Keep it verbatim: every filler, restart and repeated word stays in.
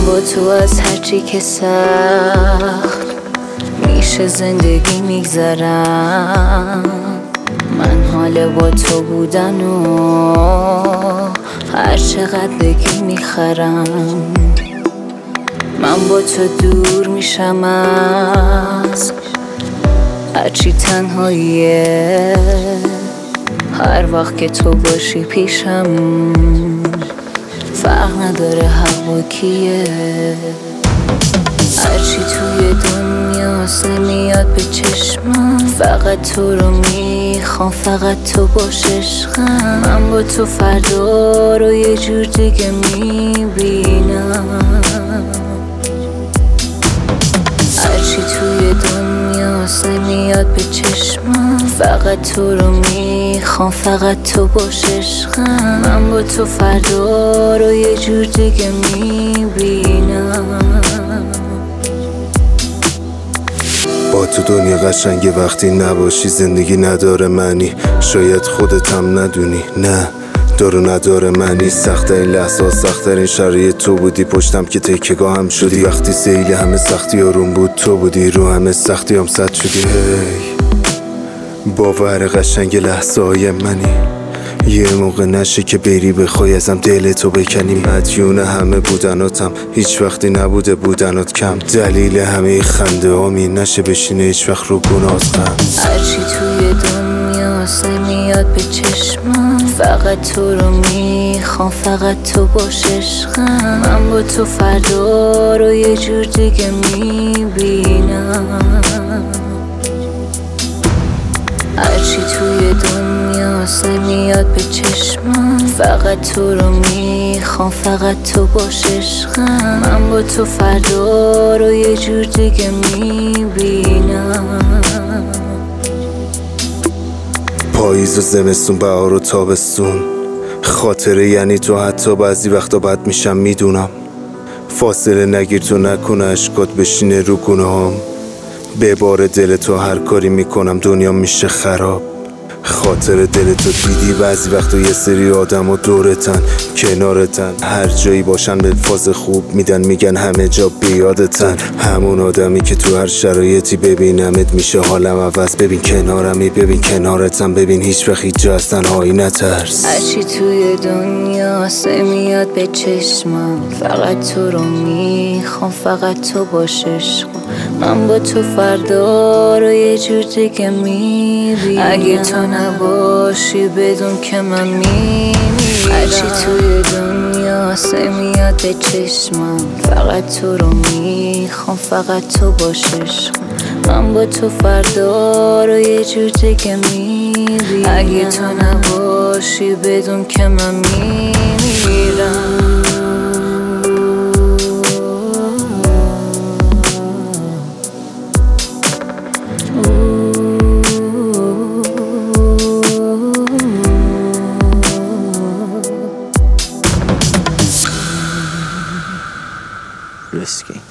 من با تو از هرچی که سخت میشه زندگی میگذرم. من حال با تو بودن و هر چقدر بگی میخرم. من با تو دور میشم از هرچی تنهاییه. هر وقت که تو باشی پیشم فرق نداره هوا کیه. هرچی توی دنیاست نمیاد به چشمم، فقط تو رو میخوام، فقط تو باش عشقم. من با تو فردا رو یه جور دیگه میبینم. هرچی توی دنیاست نمیاد به چشمم، فقط تو رو میخوام، فقط تو باش عشقم. من با تو فردا رو یه جور دیگه میبینم. با تو دنیا قشنگه وقتی نباشی، زندگی نداره معنی. شاید خودت هم ندونی، نه دارو نداره معنی. سخت‌ترین لحظه، سخت‌ترین شرایط تو بودی، پشتم که تکیه‌گاه هم شدی. وقتی سیل همه سختی آروم بود تو بودی، رو همه سختی هم صد شدی. هی باور قشنگ لحظه های منی. یه موقع نشه که بری بخوای ازم دلتو بکنی. مدیون همه بودناتم، هیچ وقتی نبوده بودنات کم. دلیل همه خنده هامی نشه بشینه هیچ وقت رو گناهت غم. هرچی توی دنیاست نمیاد به چشمم، فقط تو رو میخوام، فقط تو باش عشقم. من با تو فردا رو یه جور دیگه میبینم. هرچی توی دنیاست نمیاد به چشمم، فقط تو رو میخوام، فقط تو باش عشقم. من با تو فردا رو یه جور دیگه میبینم. پاییز و زمستون، بهار و تابستون، خاطره یعنی تو. حتی بعضی وقتا بد میشم میدونم. فاصله نگیر تو، نکنه اشکات بشینه رو گونه هام. به بار دل تو هر کاری میکنم دنیا میشه خراب. خاطر دل تو دیدی بعضی وقتا یه سری آدم و دورتن، کنارتن، هر جایی باشن به فاز خوب میدن، میگن همه جا بیادتن. همون آدمی که تو هر شرایطی ببینمت میشه حالم عوض. ببین کنارمی، ببین کنارتم، ببین هیچ وقت هیچ جا از تنهایی نترس. هرچی توی دنیاست نمیاد به چشمم، فقط تو رو میخوام، فقط تو باش عشقم. من با تو فردا رو یه جور دیگه میبینم. اگه تو نباشی بدون که من میمیرم. هرچی توی دنیاست نمیاد به چشمم، فقط تو رو میخوام، فقط تو باش عشقم. من با تو فردا رو یه جور دیگه میبینم. اگه تو نباشی بدون که من میمیرم. Risky.